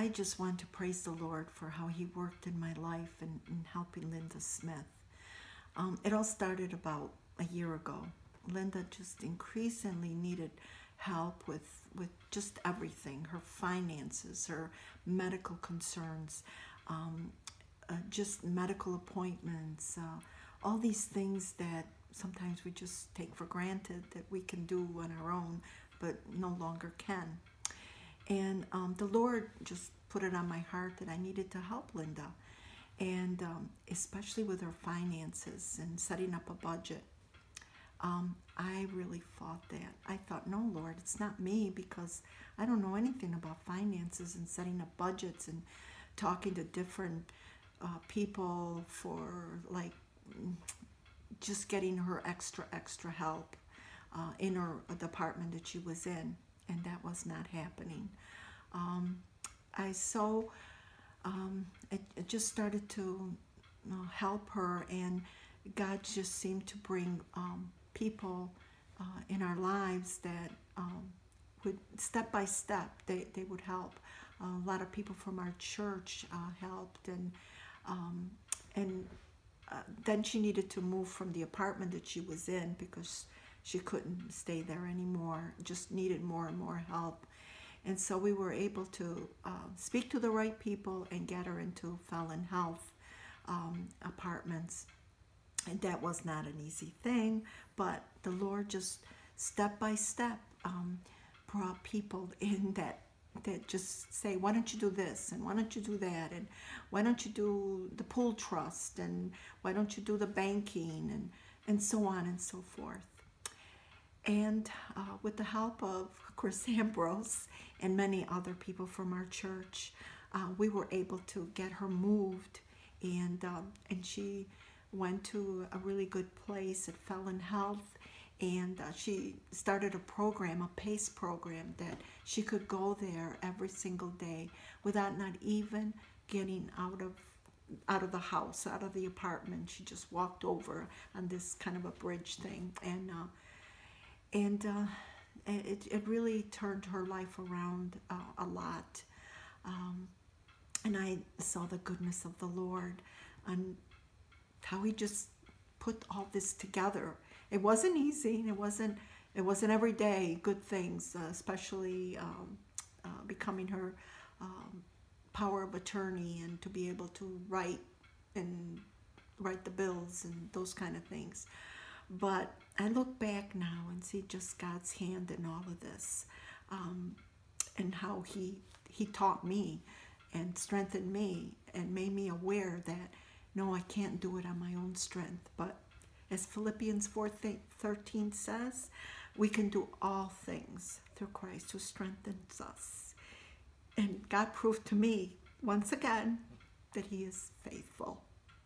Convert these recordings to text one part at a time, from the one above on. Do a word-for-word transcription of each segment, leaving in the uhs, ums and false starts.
I just want to praise the Lord for how he worked in my life and in helping Linda Smith. Um, it all started about a year ago. Linda just increasingly needed help with, with just everything, her finances, her medical concerns, um, uh, just medical appointments, uh, all these things that sometimes we just take for granted that we can do on our own, but no longer can. And um, the Lord just put it on my heart that I needed to help Linda, and um, especially with her finances and setting up a budget. Um, I really fought that. I thought, no, Lord, it's not me, because I don't know anything about finances and setting up budgets and talking to different uh, people for, like, just getting her extra, extra help uh, in her department that she was in, and that was not happening. Um, I so, um, it, it just started to you know, help her, and God just seemed to bring um, people uh, in our lives that um, would, step by step, they, they would help. Uh, a lot of people from our church uh, helped, and um, and uh, then she needed to move from the apartment that she was in because she couldn't stay there anymore, just needed more and more help. And so we were able to uh, speak to the right people and get her into Felon Health um, apartments. And that was not an easy thing, but the Lord just step by step um, brought people in that that just say, why don't you do this, and why don't you do that, and why don't you do the pool trust, and why don't you do the banking, and, and so on and so forth. And uh, with the help of, of course, Ambrose and many other people from our church, uh, we were able to get her moved, and um, and she went to a really good place at Felon Health, and uh, she started a program, a PACE program, that she could go there every single day without not even getting out of out of the house, out of the apartment. She just walked over on this kind of a bridge thing, and uh, and uh, it, it really turned her life around uh, a lot. Um, and I saw the goodness of the Lord and how he just put all this together. It wasn't easy. It wasn't. It wasn't every day good things, uh, especially um, uh, becoming her um, power of attorney and to be able to write and write the bills and those kind of things. But I look back now and see just God's hand in all of this, um, and how he he taught me and strengthened me and made me aware that no, I can't do it on my own strength. But as Philippians four thirteen says, we can do all things through Christ who strengthens us. And God proved to me once again that he is faithful.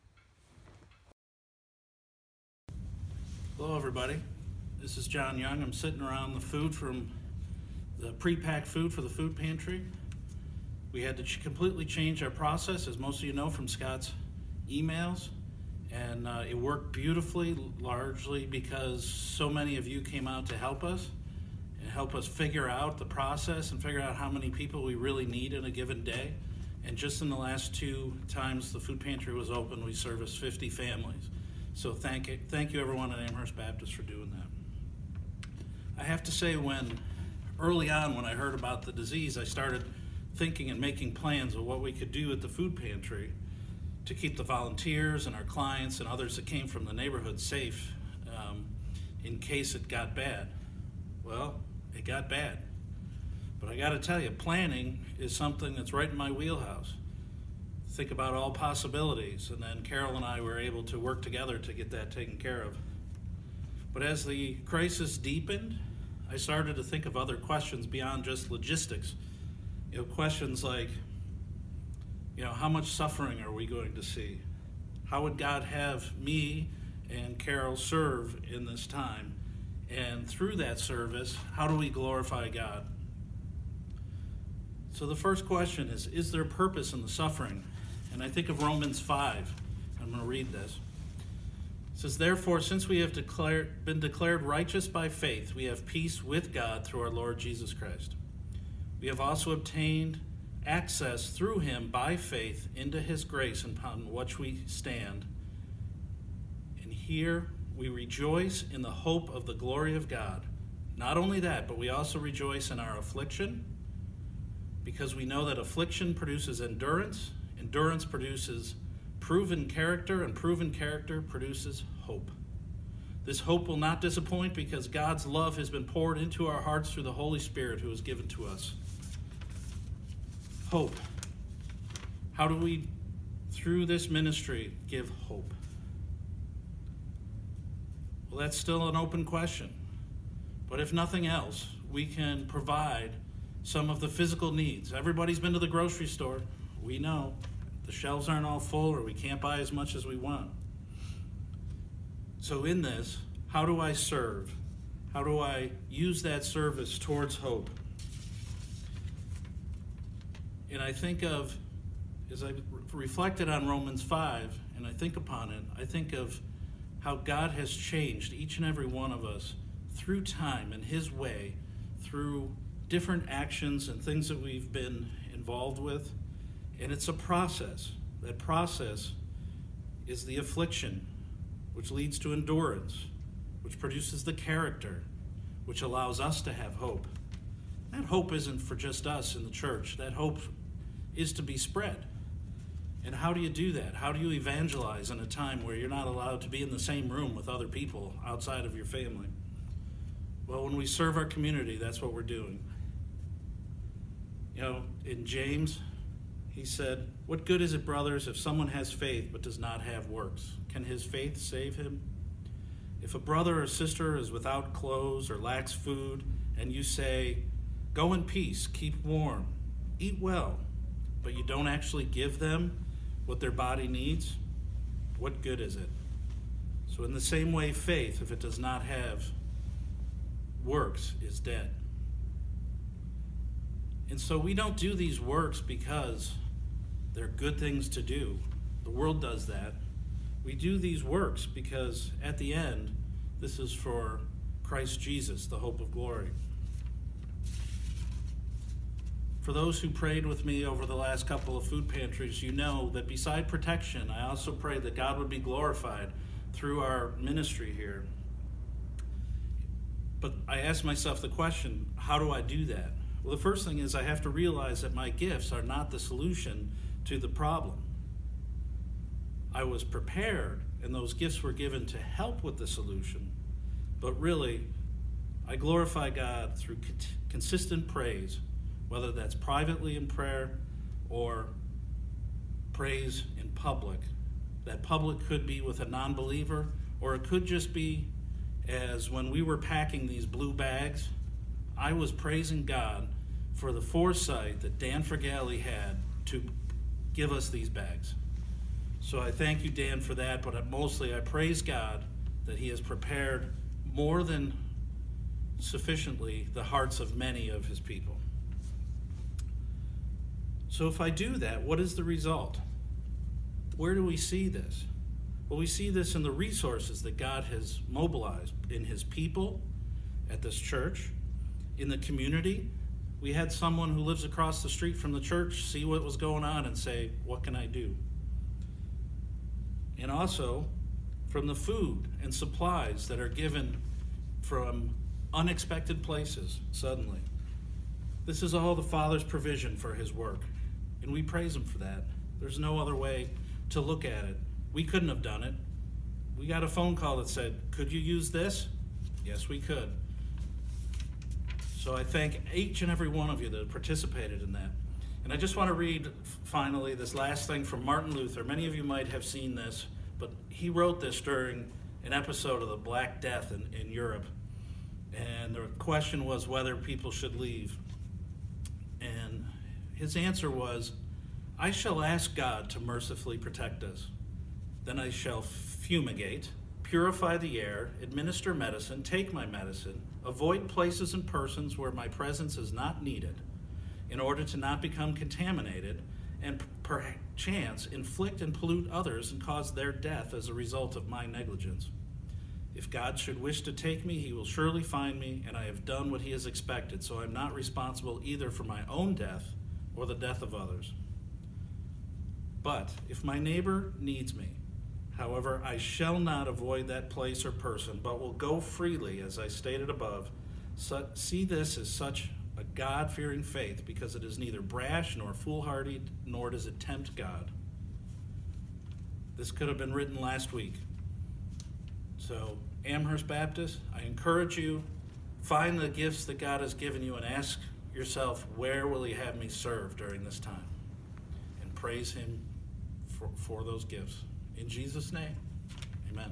Hello everybody, this is John Young. I'm sitting around the food from the pre-packed food for the food pantry. We had to ch- completely change our process, as most of you know from Scott's emails, and uh, it worked beautifully, largely because so many of you came out to help us and help us figure out the process and figure out how many people we really need in a given day. And just in the last two times the food pantry was open, we serviced fifty families. So thank you, thank you everyone at Amherst Baptist for doing that. I have to say, when early on when I heard about the disease, I started thinking and making plans of what we could do at the food pantry to keep the volunteers and our clients and others that came from the neighborhood safe um, in case it got bad. Well, it got bad. But I got to tell you, planning is something that's right in my wheelhouse. Think about all possibilities, and then Carol and I were able to work together to get that taken care of. But as the crisis deepened, I started to think of other questions beyond just logistics. You know, questions like, you know, how much suffering are we going to see? How would God have me and Carol serve in this time? And through that service, how do we glorify God? So the first question is, is there purpose in the suffering? And I think of Romans five. I'm going to read this. It says, therefore, since we have declared, been declared righteous by faith, we have peace with God through our Lord Jesus Christ. We have also obtained access through him by faith into his grace upon which we stand. And here we rejoice in the hope of the glory of God. Not only that, but we also rejoice in our affliction, because we know that affliction produces endurance, endurance produces proven character, and proven character produces hope. This hope will not disappoint because God's love has been poured into our hearts through the Holy Spirit who is given to us. Hope. How do we, through this ministry, give hope? Well, that's still an open question. But if nothing else, we can provide some of the physical needs. Everybody's been to the grocery store. We know the shelves aren't all full, or we can't buy as much as we want. So in this, how do I serve? How do I use that service towards hope? And I think of, as I reflected on Romans five, and I think upon it, I think of how God has changed each and every one of us through time in his way, through different actions and things that we've been involved with. And it's a process. That process is the affliction, which leads to endurance, which produces the character, which allows us to have hope. That hope isn't for just us in the church. That hope is to be spread. And how do you do that? How do you evangelize in a time where you're not allowed to be in the same room with other people outside of your family? Well, when we serve our community, that's what we're doing. You know, in James, he said, "What good is it, brothers, if someone has faith but does not have works? Can his faith save him? If a brother or sister is without clothes or lacks food, and you say, 'Go in peace, keep warm, eat well,' but you don't actually give them what their body needs, what good is it?" So in the same way, faith, if it does not have works, is dead. And so we don't do these works because they're good things to do. The world does that. We do these works because at the end, this is for Christ Jesus, the hope of glory. For those who prayed with me over the last couple of food pantries, you know that beside protection, I also prayed that God would be glorified through our ministry here. But I asked myself the question, how do I do that? Well, the first thing is I have to realize that my gifts are not the solution to the problem. I was prepared, and those gifts were given to help with the solution. But really, I glorify God through consistent praise, whether that's privately in prayer or praise in public. That public could be with a non-believer, or it could just be as when we were packing these blue bags, I was praising God for the foresight that Dan Frgali had to give us these bags. So I thank you, Dan, for that, but mostly I praise God that he has prepared more than sufficiently the hearts of many of his people. So if I do that, what is the result? Where do we see this? Well, we see this in the resources that God has mobilized in his people, at this church, in the community. We had someone who lives across the street from the church see what was going on and say, "What can I do?" And also from the food and supplies that are given from unexpected places suddenly. This is all the Father's provision for his work, and we praise him for that. There's no other way to look at it. We couldn't have done it. We got a phone call that said, "Could you use this?" Yes, we could. So I thank each and every one of you that participated in that. And I just want to read, finally, this last thing from Martin Luther. Many of you might have seen this, but he wrote this during an episode of the Black Death in, in Europe. And the question was whether people should leave. And his answer was, "I shall ask God to mercifully protect us. Then I shall fumigate, purify the air, administer medicine, take my medicine, avoid places and persons where my presence is not needed, in order to not become contaminated, and perchance inflict and pollute others and cause their death as a result of my negligence. If God should wish to take me, he will surely find me, and I have done what he has expected, so I am not responsible either for my own death or the death of others. But if my neighbor needs me, however, I shall not avoid that place or person, but will go freely, as I stated above. So, see this as such a God-fearing faith, because it is neither brash nor foolhardy, nor does it tempt God. This could have been written last week. So, Amherst Baptist, I encourage you, find the gifts that God has given you and ask yourself, where will he have me serve during this time? And praise him for, for those gifts. In Jesus' name, amen.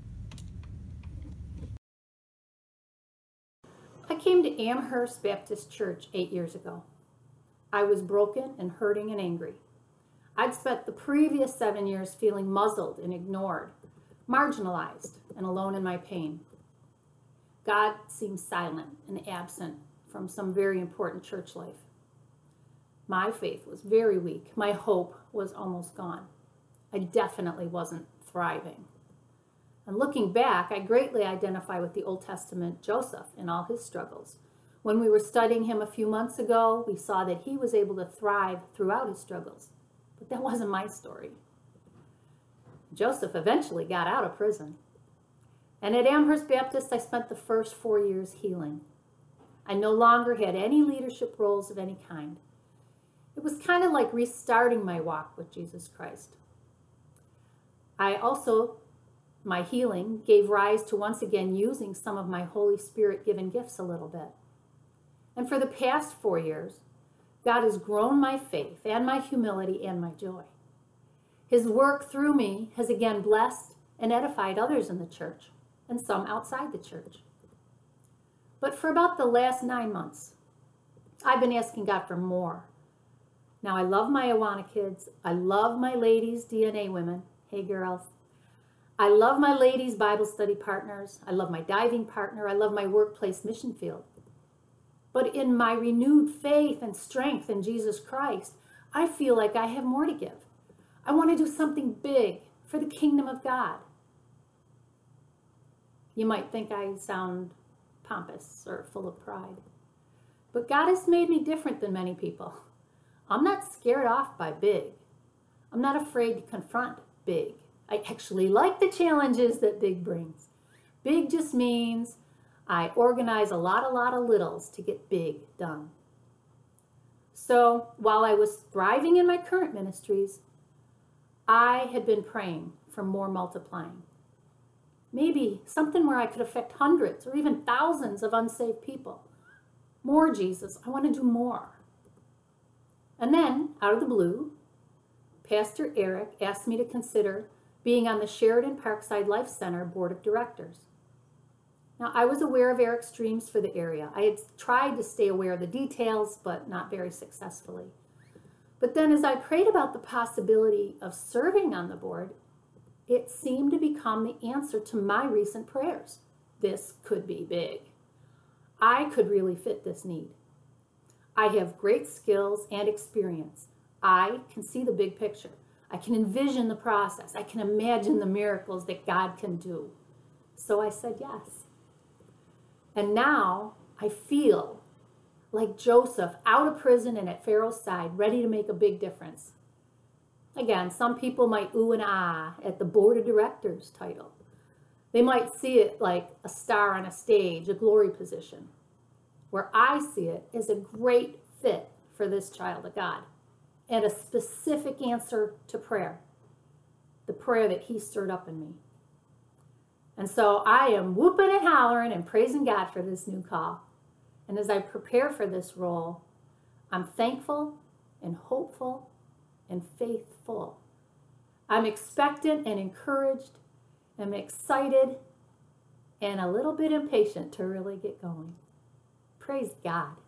I came to Amherst Baptist Church eight years ago. I was broken and hurting and angry. I'd spent the previous seven years feeling muzzled and ignored, marginalized and alone in my pain. God seemed silent and absent from some very important church life. My faith was very weak. My hope was almost gone. I definitely wasn't thriving. And looking back, I greatly identify with the Old Testament Joseph and all his struggles. When we were studying him a few months ago, we saw that he was able to thrive throughout his struggles. But that wasn't my story. Joseph eventually got out of prison. And at Amherst Baptist, I spent the first four years healing. I no longer had any leadership roles of any kind. It was kind of like restarting my walk with Jesus Christ. I also, my healing gave rise to once again using some of my Holy Spirit-given gifts a little bit. And for the past four years, God has grown my faith and my humility and my joy. His work through me has again blessed and edified others in the church and some outside the church. But for about the last nine months, I've been asking God for more. Now, I love my Awana kids. I love my ladies' D N A women. Hey, girls. I love my ladies' Bible study partners. I love my diving partner. I love my workplace mission field. But in my renewed faith and strength in Jesus Christ, I feel like I have more to give. I want to do something big for the kingdom of God. You might think I sound pompous or full of pride. But God has made me different than many people. I'm not scared off by big. I'm not afraid to confront big. I actually like the challenges that big brings. Big just means I organize a lot, a lot of littles to get big done. So while I was thriving in my current ministries, I had been praying for more multiplying. Maybe something where I could affect hundreds or even thousands of unsaved people. More, Jesus. I want to do more. And then, out of the blue, Pastor Eric asked me to consider being on the Sheridan Parkside Life Center Board of Directors. Now, I was aware of Eric's dreams for the area. I had tried to stay aware of the details, but not very successfully. But then as I prayed about the possibility of serving on the board, it seemed to become the answer to my recent prayers. This could be big. I could really fit this need. I have great skills and experience. I can see the big picture. I can envision the process. I can imagine the miracles that God can do. So I said yes. And now I feel like Joseph out of prison and at Pharaoh's side, ready to make a big difference. Again, some people might ooh and ah at the board of directors title. They might see it like a star on a stage, a glory position. Where I see it as a great fit for this child of God and a specific answer to prayer, the prayer that he stirred up in me. And so I am whooping and hollering and praising God for this new call. And as I prepare for this role, I'm thankful and hopeful and faithful. I'm expectant and encouraged. I'm excited and a little bit impatient to really get going. Praise God.